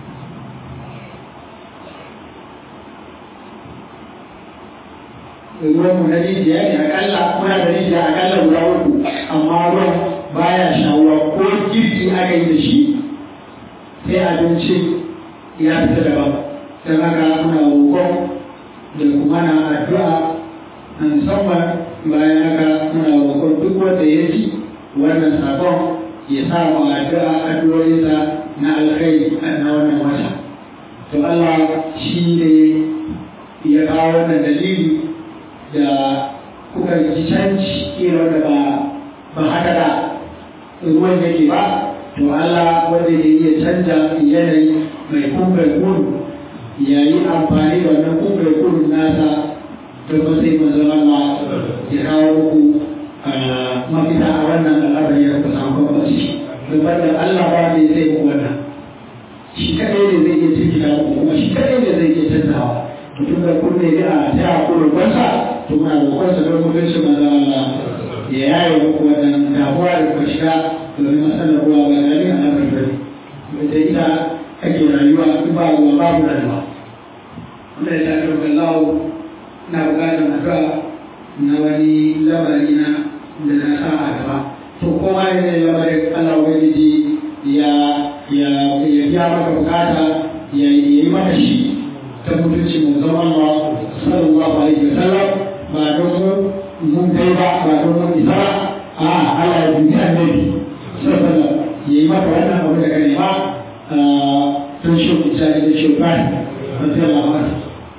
ruwanmu na rijiya ne akalla muna da rijiya akalla guda uku amma ruwan baya shawuwa ko girki aka yi da shi sai abinci ya fita daban don haka muna roƙon da kuma na addu'a na musamman bayan haka muna roƙon duk wanda ya ji wannan sabon ya samu addu'a addu'o'insa na alkhairi na wannan wata to Allah shi ne ya kawo wannan dalili da kuka ji canci irin da ba haka da ruwan yake ba to Allah wanda ya iya canja yanayi mai kuma kun bai kun ya yi amfani da wannan kun bai kun nasa don ba sai manzon Allah ya kawo muku mafita a wannan al'amari ya ku samu kwamfaci don banda Allah ba ne zai ku wannan shi kadai ne zai iya cikina ku kuma shi kadai ne zai iya canzawa mutum da kun ne a ta kurin kwansa to muna roƙonsa don mutunci manzon Allah ya yaye muku wannan damuwa da kuka shiga domin matsalar ruwa ba gani a nan bari da ita ake rayuwa in ba ruwa babu rayuwa wanda ya tafi da kallawo na bukatar addu'a na wani lamari na da na sa a gaba to kuma ne lamarin Allah ubangiji ya biya maka bukata ya yi maka shi ta mutunci mu zama Allah sallallahu alaihi wasallam ba don mun kai ba don mun isa ba a Allah ya dubi annabi sallallahu ya yi maka wannan abu da kare ba don shi ku sai da shi ba radiyallahu anhu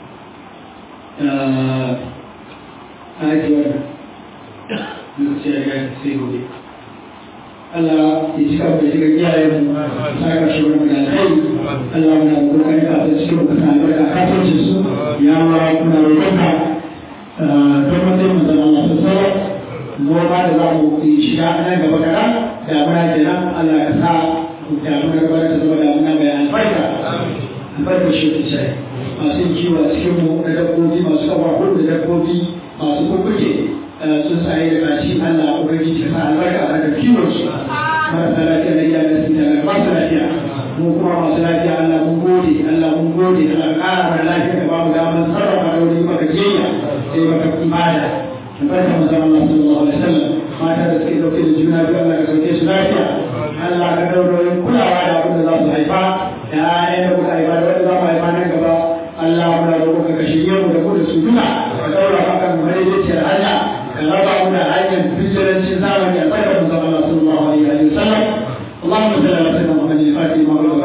aji wannan lokaci ya ga sai gobe Allah ya cika da shiga iyayen mu saka shi wannan da kai Allah muna kokarin ka ta cikin ka ta albarka ka tace su ya ma kuna roƙonka don mutum da Allah sallallahu noma da za mu shiga nan gaba kaɗan damuna kenan Allah ya sa damuna gaba ta zama damuna mai albarka albarka shi ta sai masu kiwo a cikin mu na dabbobi masu kafa da dabbobi masu kukuke sun sa yi da kashi Allah ubangiji ta sa albarka a da kiwon su marasa lafiya na iya da su da ba su lafiya mu kuma masu lafiya Allah mun gode Allah ƙara mana lafiya da ba mu damar sarrafa da wani maka jiya sai maka ibada barka manzon Allah sallallahu alaihi wasallam mata da suke dauke da juna biyu Allah ka sauke su lafiya Allah ka dauro kulawa da abin da za su haifa da ayyan da kuka haifa da wanda za mu haifa nan gaba Allah muna roƙon ka shirye mu da mu da su duka ka daura maka mu madaidaiciyar hanya ka raba mu da hanyar bijirancin zamani a barka manzon Allah sallallahu alaihi wasallam اللهم صل على سيدنا محمد الفاتح لما أغلق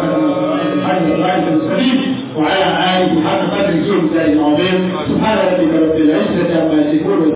وعلى آله حق قدره ومقداره العظيم سبحان ربك رب العزة عما يصفون